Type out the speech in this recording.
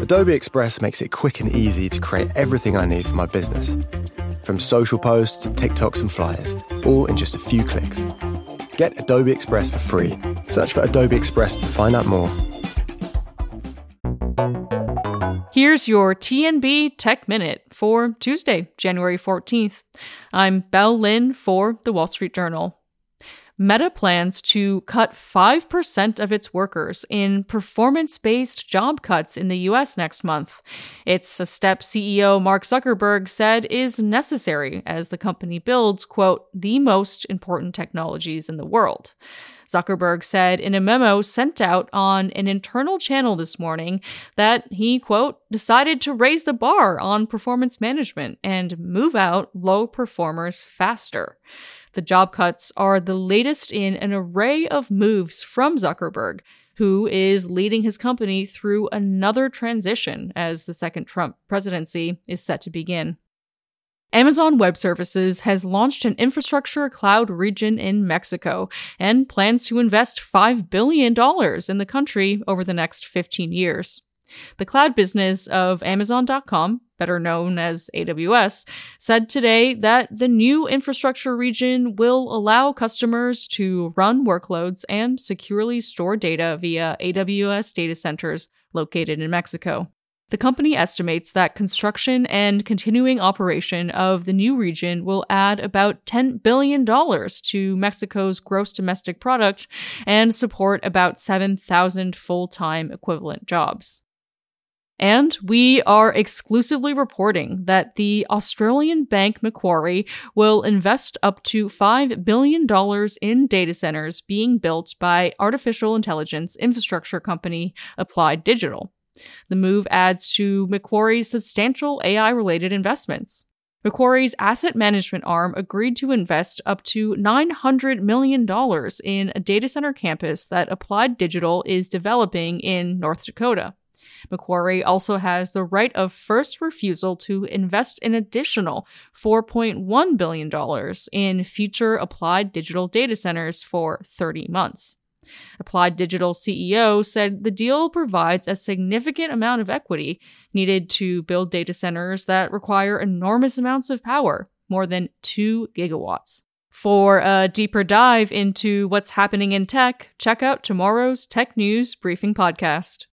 Adobe Express makes it quick and easy to create everything I need for my business. From social posts to TikToks and flyers, all in just a few clicks. Get Adobe Express for free. Search for Adobe Express to find out more. Here's your TNB Tech Minute for Tuesday, January 14th. I'm Belle Lynn for The Wall Street Journal. Meta plans to cut 5% of its workers in performance-based job cuts in the US next month. It's a step CEO Mark Zuckerberg said is necessary as the company builds, quote, the most important technologies in the world. Zuckerberg said in a memo sent out on an internal channel this morning that he, quote, decided to raise the bar on performance management and move out low performers faster. The job cuts are the latest in an array of moves from Zuckerberg, who is leading his company through another transition as the second Trump presidency is set to begin. Amazon Web Services has launched an infrastructure cloud region in Mexico and plans to invest $5 billion in the country over the next 15 years. The cloud business of Amazon.com, better known as AWS, said today that the new infrastructure region will allow customers to run workloads and securely store data via AWS data centers located in Mexico. The company estimates that construction and continuing operation of the new region will add about $10 billion to Mexico's gross domestic product and support about 7,000 full-time equivalent jobs. And we are exclusively reporting that the Australian bank Macquarie will invest up to $5 billion in data centers being built by artificial intelligence infrastructure company Applied Digital. The move adds to Macquarie's substantial AI-related investments. Macquarie's asset management arm agreed to invest up to $900 million in a data center campus that Applied Digital is developing in North Dakota. Macquarie also has the right of first refusal to invest an additional $4.1 billion in future Applied Digital data centers for 30 months. Applied Digital CEO said the deal provides a significant amount of equity needed to build data centers that require enormous amounts of power, more than 2 gigawatts. For a deeper dive into what's happening in tech, check out tomorrow's Tech News Briefing podcast.